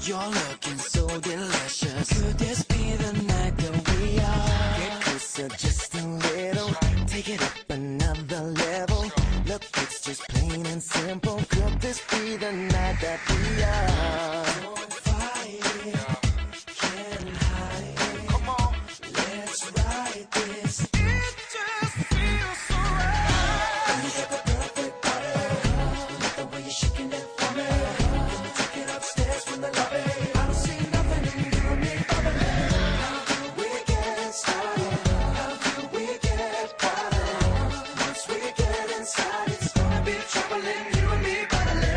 You're looking so delicious. Could this be the night that we are? Get closer just a little. Take it up another level. Look, it's just plain and simple. Could this be the night that we are? Don't fight it, can't hide it. Come on, let's ride this. It just feels so right. You got the perfect body. Love the way you're shaking it for me. Let me take it upstairs from the lobby. I don't see nothing in you and me, baby. How do we get started? How do we get started? Once we get inside, it's gonna be trouble in you and me, baby.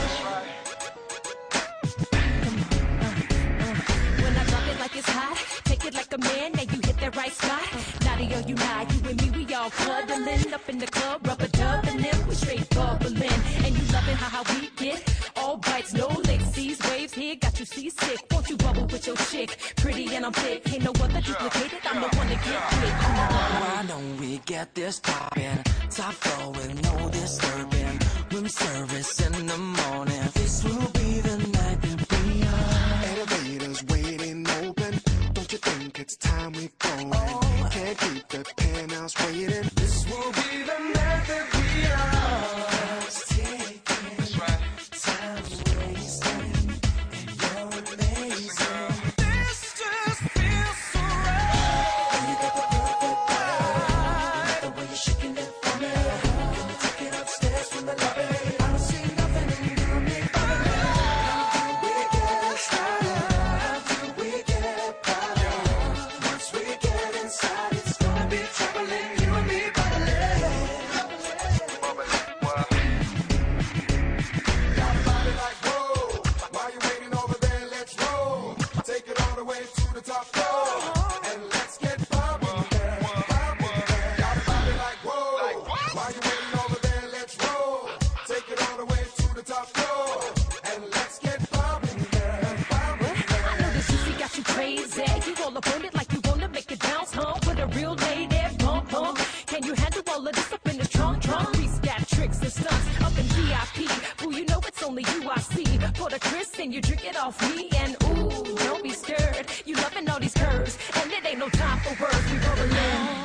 When I drop it like it's hot, take it like a man, now you hit that right spot. Naughty or you not, you and me, we all cuddling up in the club, rubber dubbing them, we straight bubbling. And you loving how we get all bites, no licks, seas, waves here, got you seasick. Won't you bubble with your chick? Pretty and I'm thick, ain't no other duplicated, I'm the one to get with. Why don't we get this poppin'? Top floor with no disturbing. Room service in the morning. This will be the night that we are. Elevators waiting open. Don't you think it's time we going? Can't keep the penthouse waiting. This will be the night that we are. It's taking. That's right. Time's wasting, and you're amazing. This just feels so right. You got the perfect body. Love the way you're shaking it for me. Let me take it upstairs from the lobby. I don't see nothing in you and me, baby. How do we get started? How do we get started? Once we get inside, it's gonna be trouble in you and me, baby. Got a body like whoa. Why you waiting over there? Let's roll. Take it all the way to the top floor. And let's get bumping there. Bumping there. Got a body like whoa. Why you waiting over there? Let's roll. Take it all the way to the top floor. And let's get bumping there. Bumping I know there. this juicy got you crazy. You all up on it like you wanna make it bounce, huh? With a real lady, bump, bump. Can you handle all of this up in the trunk? Reese got tricks and stunts up in VIP. Ooh, you know it's only you I see. For the Chris and you drink it off me. And ooh, don't be scared. You loving all these curves. And it ain't no time for words. We rolling in.